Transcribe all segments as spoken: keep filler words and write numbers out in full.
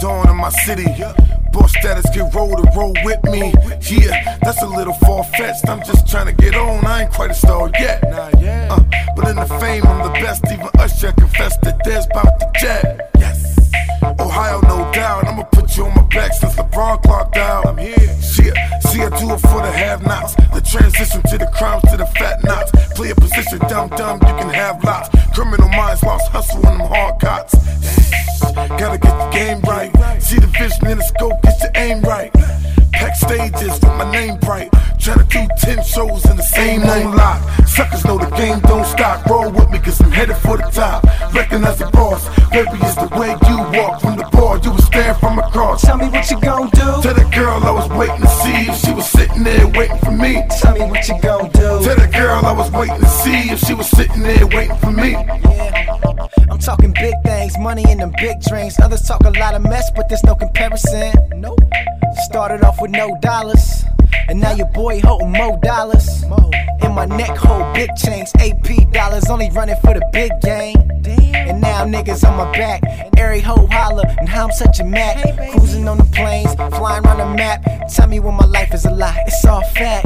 Dawn in my city. Boss status, get roll to roll with me. Yeah, that's a little far-fetched. I'm just trying to get on, I ain't quite a star yet. Uh, but in the fame, I'm the best. Even Usher confessed that there's about the jet. Yes. Ohio, no doubt. I'ma put you on my back since LeBron clocked out. I'm here. Shit, see, I do it for the have-nots. The transition to the crimes to the fat knots. Play a position, dumb dumb, you can have lots. Criminal minds lost hustle on them hard cots. Gotta get the game right. See the vision in the scope, get your aim right. Pack stages with my name bright. Tryna do ten shows in the same on lock. Suckers know the game don't stop. Roll with me cause I'm headed for the top. Recognize the boss. Baby, it's the way you walk from the bar. You was staring from across. Tell me what you gon' do. Tell the girl I was waiting to see if she was sitting there waiting for me. Tell me what you gon' do. Tell the girl I was waiting to see if she was sitting there waiting for me. Yeah. I'm talking big things, money in them big dreams. Others talk a lot of mess, but there's no comparison. Nope. Started off with no dollars, and now your boy holding more dollars. In my neck hold big chains, A P dollars, only running for the big game. And now niggas on my back, every hoe holler, and how I'm such a Mac. Cruising on the planes, flying around the map. Tell me when my life is a lie, it's all fact.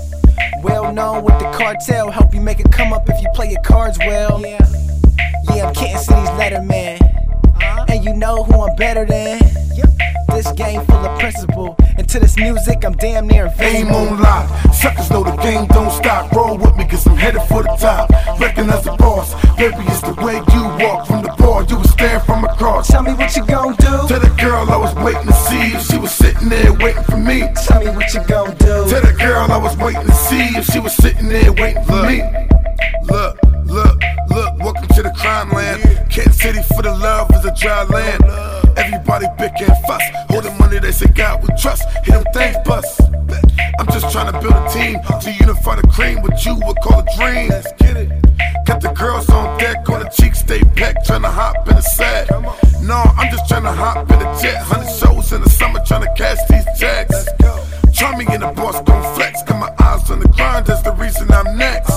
Well known with the cartel, help you make it come up if you play your cards well. Yeah, I'm Kansas City's Letterman, and you know who I'm better than. This game full of principle, and to this music I'm damn near Aim invincible. on lock. Suckers know the game don't stop. Roll with me cause I'm headed for the top. Recognize the boss. Baby, it's the way you walk from the bar. You was staring from across. Tell me what you gon' do. Tell the girl I was waiting to see if she was sitting there waiting for me. Tell me what you gon' do. Tell the girl I was waiting to see if she was sitting there waiting for me. Look, look, look, welcome to the crime land. Kansas City for the love is a dry land. Everybody bick and fuss. Hold the money, they say God we trust. Hit them things bust. I'm just trying to build a team to unify the cream. What you would call a dream. Let's get it. Got the girls on deck, on the cheeks stay packed, trying to hop in the sack. No, I'm just trying to hop in the jet. Hundred shows in the summer, trying to cash these checks. Try me and the boss gon' flex. Got my eyes on the grind, that's the reason I'm next.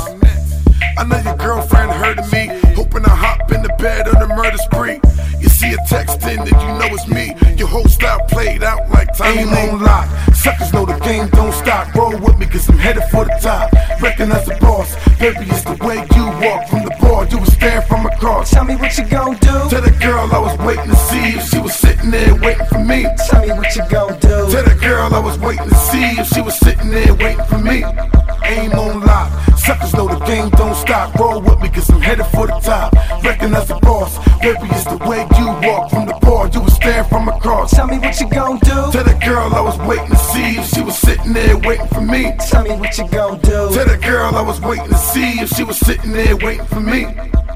I know your girlfriend heard of me, hoping I hop in the bed on the murder spree. You see a text in that you know it's me. Your whole style played out like time. Aim on lock. Suckers know the game don't stop. Roll with me cause I'm headed for the top. Recognize the boss. Baby, it's the way you walk from the bar. You was staring from across. Tell me what you gon' do. Tell the girl I was waiting to see if she was sitting there waiting for me. Tell me what you gon' do. Tell the girl I was waiting to see if she was sitting there waiting for me. Aim on lock. Suckers know the game don't stop. Roll with me cause I'm headed for the top. Recognize the boss. Baby, it's the way you walk from the bar. You was staring from across. Tell me what you gon' do. Tell the girl I was waiting to see if she was sitting there waiting for me. Tell me what you gon' do. Tell the girl I was waiting to see if she was sitting there waiting for me.